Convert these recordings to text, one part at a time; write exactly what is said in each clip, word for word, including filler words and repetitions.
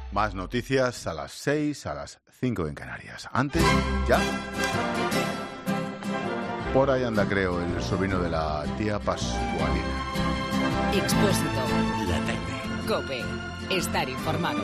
Más noticias a las seis, a las cinco en Canarias. Antes, ya... Por ahí anda, creo, el sobrino de la tía Pascualina. Expósito. La tarde. COPE. Estar informado.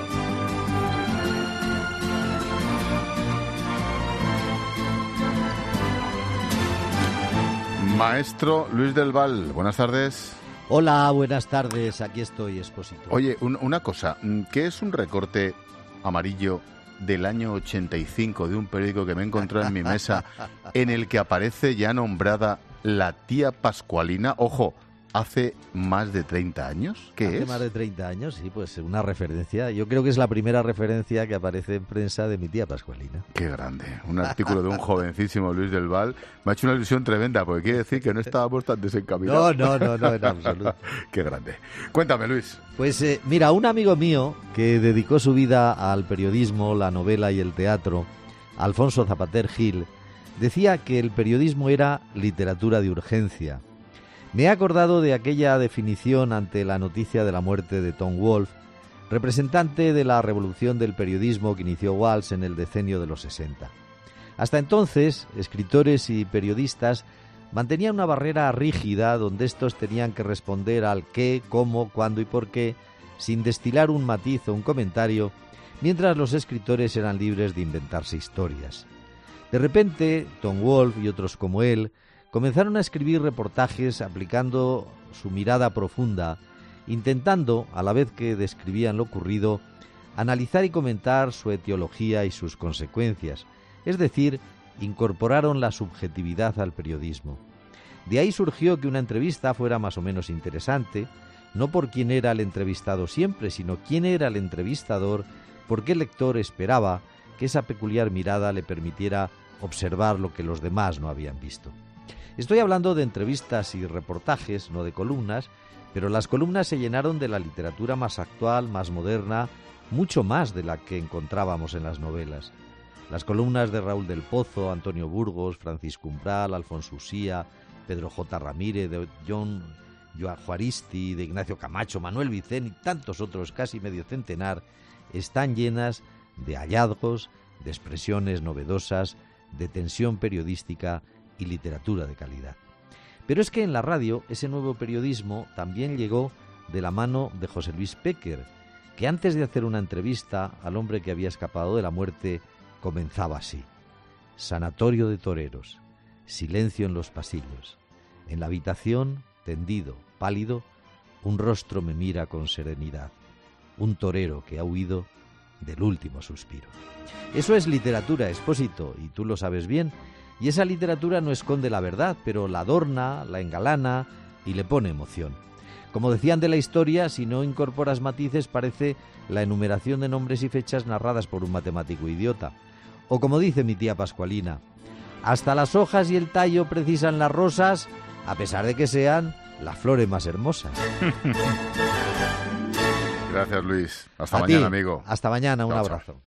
Maestro Luis del Val, buenas tardes. Hola, buenas tardes. Aquí estoy, Expósito. Oye, un, una cosa, ¿qué es un recorte amarillo del año ochenta y cinco de un periódico que me encontró en mi mesa en el que aparece ya nombrada la tía Pascualina? Ojo, ¿hace más de treinta años? ¿Qué Hace es? más de treinta años, sí, pues una referencia. Yo creo que es la primera referencia que aparece en prensa de mi tía Pascualina. Qué grande. Un artículo de un jovencísimo Luis del Val. Me ha hecho una ilusión tremenda, porque quiere decir que no estábamos tan desencaminados. No, no, no, no, en absoluto. Qué grande. Cuéntame, Luis. Pues eh, mira, un amigo mío que dedicó su vida al periodismo, la novela y el teatro, Alfonso Zapater Gil, decía que el periodismo era literatura de urgencia. Me he acordado de aquella definición ante la noticia de la muerte de Tom Wolfe, representante de la revolución del periodismo que inició Walsh en el decenio de los sesenta. Hasta entonces, escritores y periodistas mantenían una barrera rígida donde estos tenían que responder al qué, cómo, cuándo y por qué, sin destilar un matiz o un comentario, mientras los escritores eran libres de inventarse historias. De repente, Tom Wolfe y otros como él comenzaron a escribir reportajes aplicando su mirada profunda, intentando, a la vez que describían lo ocurrido, analizar y comentar su etiología y sus consecuencias, es decir, incorporaron la subjetividad al periodismo. De ahí surgió que una entrevista fuera más o menos interesante, no por quién era el entrevistado siempre, sino quién era el entrevistador, porque el lector esperaba que esa peculiar mirada le permitiera observar lo que los demás no habían visto. Estoy hablando de entrevistas y reportajes, no de columnas, pero las columnas se llenaron de la literatura más actual, más moderna, mucho más de la que encontrábamos en las novelas. Las columnas de Raúl del Pozo, Antonio Burgos, Francisco Umbral, Alfonso Usía, Pedro J. Ramírez, de John Juaristi, de Ignacio Camacho, Manuel Vicén y tantos otros, casi medio centenar, están llenas de hallazgos, de expresiones novedosas, de tensión periodística y literatura de calidad. Pero es que en la radio ese nuevo periodismo también llegó de la mano de José Luis Péquer, que antes de hacer una entrevista al hombre que había escapado de la muerte comenzaba así: sanatorio de toreros, silencio en los pasillos, en la habitación, tendido, pálido, un rostro me mira con serenidad, un torero que ha huido del último suspiro. Eso es literatura, Expósito, y tú lo sabes bien. Y esa literatura no esconde la verdad, pero la adorna, la engalana y le pone emoción. Como decían de la historia, si no incorporas matices parece la enumeración de nombres y fechas narradas por un matemático idiota. O como dice mi tía Pascualina, hasta las hojas y el tallo precisan las rosas, a pesar de que sean las flores más hermosas. Gracias, Luis. Hasta A mañana, ti. amigo. Hasta mañana, un Chao, abrazo. chao.